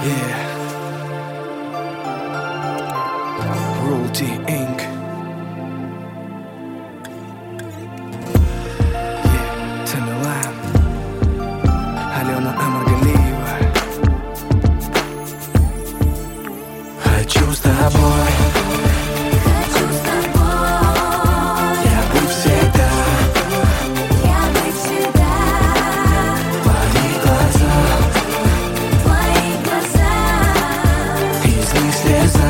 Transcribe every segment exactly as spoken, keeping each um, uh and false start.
Yeah. Royalty инк. Yeah. Тамилан. Алена Амаргалиева. Хочу с тобой. Хочу с тобой. Я быть всегда. Я быть всегда. Твои глаза. Твои глаза. Из них слеза.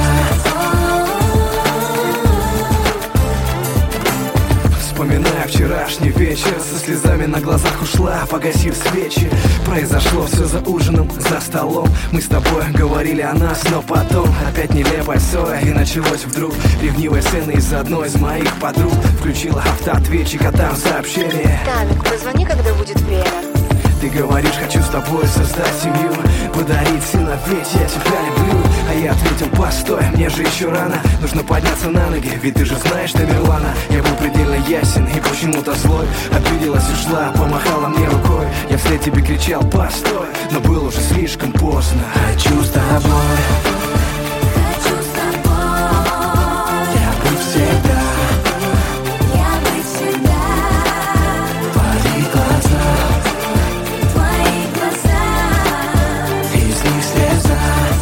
Вспоминая вчерашний вечер, со слезами на глазах ушла, погасив свечи. Произошло все за ужином, за столом. Мы с тобой говорили о нас, но потом опять нелепая ссора. И началось вдруг ревнивая сцена из одной из моих подруг. Включила автоответчик, а там сообщение: Тамик, позвони, когда будет время. ты говоришь, хочу с тобой создать семью, подарить сына, ведь я тебя люблю. А я ответил, постой, мне же еще рано, нужно подняться на ноги, ведь ты же знаешь Тамерлана. Я был предельно ясен и почему-то злой. Обиделась, ушла, помахала мне рукой. Я вслед тебе кричал, постой, но было уже слишком поздно. Хочу с тобой. Хочу с тобой. Я быть всегда. Я быть всегда. Твои глаза. Твои глаза. Из них слеза.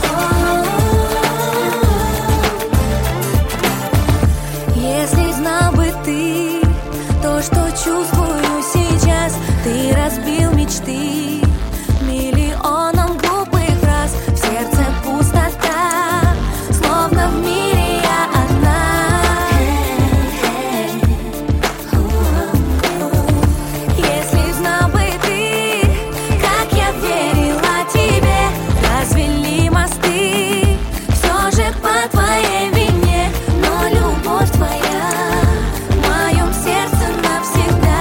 Если знал бы ты то, что чувствую сейчас, ты разбил мечты миллионом глупых фраз. В сердце пустота, словно в мире я одна. Если знал бы ты, как я верила тебе, развели мосты, все же по твоей вине. Но любовь твоя в моем сердце навсегда.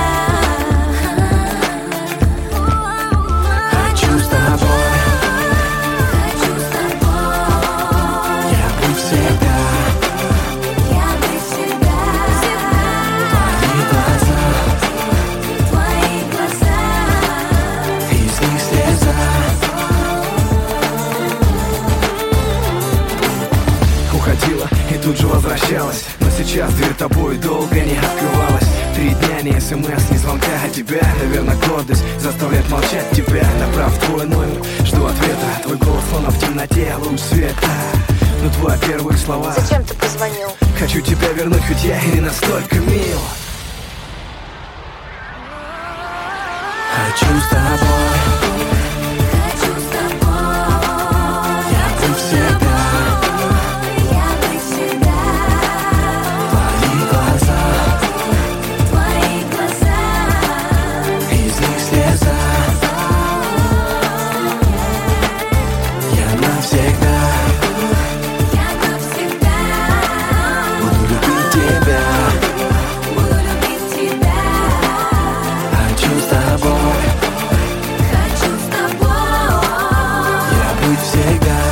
Хочу с тобой. Хочу с тобой. Я быть всегда. Я быть всегда. Твои глаза. Твои глаза. Из них слеза. Уходила и тут же возвращалась, но сейчас дверь тобой долго не открывалась. Три дня ни смс, ни звонка от тебя. Наверное, гордость заставляет молчать тебя. Направь твой номер, жду ответа. Твой голос словно в темноте, луч света. Но твои первые слова: Зачем ты позвонил? хочу тебя вернуть, хоть я и не настолько мил. Хочу с тобой. Хочу с тобой. Я быть всегда. Я быть всегда. Твои глаза. Твои глаза. Из них слеза. Я навсегда Я навсегда буду любить тебя. буду любить тебя. Хочу с тобой. Хочу с тобой. Я быть всегда.